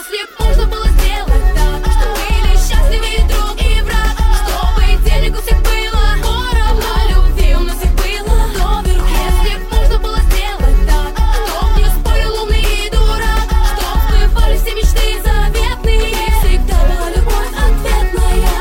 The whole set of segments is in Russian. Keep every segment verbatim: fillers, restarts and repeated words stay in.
Если б можно было сделать так, что были счастливы и друг, и враг, чтобы денег у всех было поровну, а любви у нас всех было доверху. Если б можно было сделать так, чтоб не спорил умный и дурак, чтоб сбывались все мечты заветные, и всегда была любовь ответная.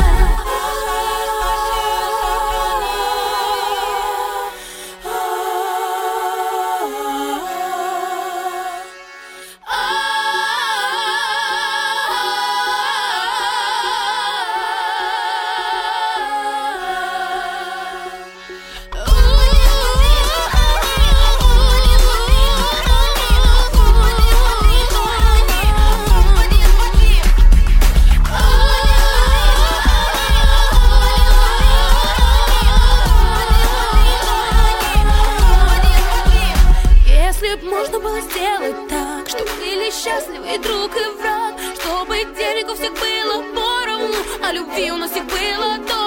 Если б можно было сделать так, чтобы были счастливы и друг, и враг, чтобы денег у всех было поровну, а любви у нас всех было до